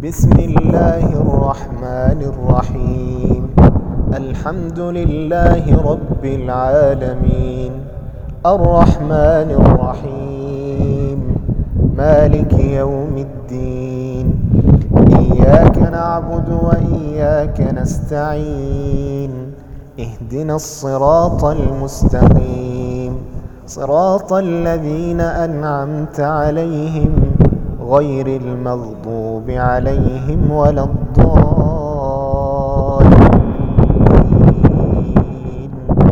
بسم الله الرحمن الرحيم. الحمد لله رب العالمين، الرحمن الرحيم، مالك يوم الدين. إياك نعبد وإياك نستعين. اهدنا الصراط المستقيم، صراط الذين أنعمت عليهم غير المغضوب عليهم ولا الضالين.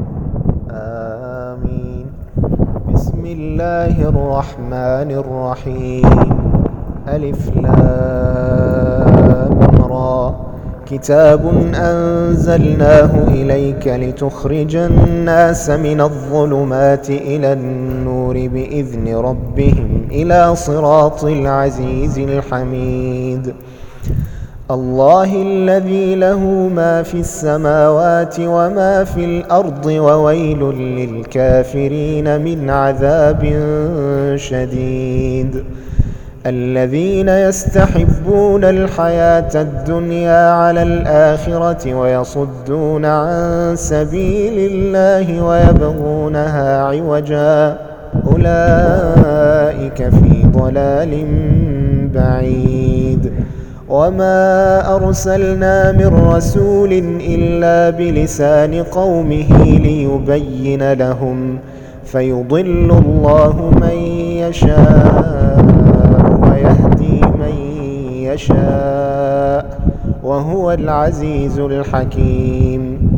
آمين. بسم الله الرحمن الرحيم. ألف لام را. كتاب أنزلناه إليك لتخرج الناس من الظلمات إلى النور بإذن ربهم إلى صراط العزيز الحميد. الله الذي له ما في السماوات وما في الأرض وويل للكافرين من عذاب شديد. الذين يستحبون الحياة الدنيا على الآخرة ويصدون عن سبيل الله ويبغونها عوجا، أولئك في ضلال بعيد. وما أرسلنا من رسول إلا بلسان قومه ليبين لهم، فيضل الله من يشاء ويهدي من يشاء، وهو العزيز الحكيم.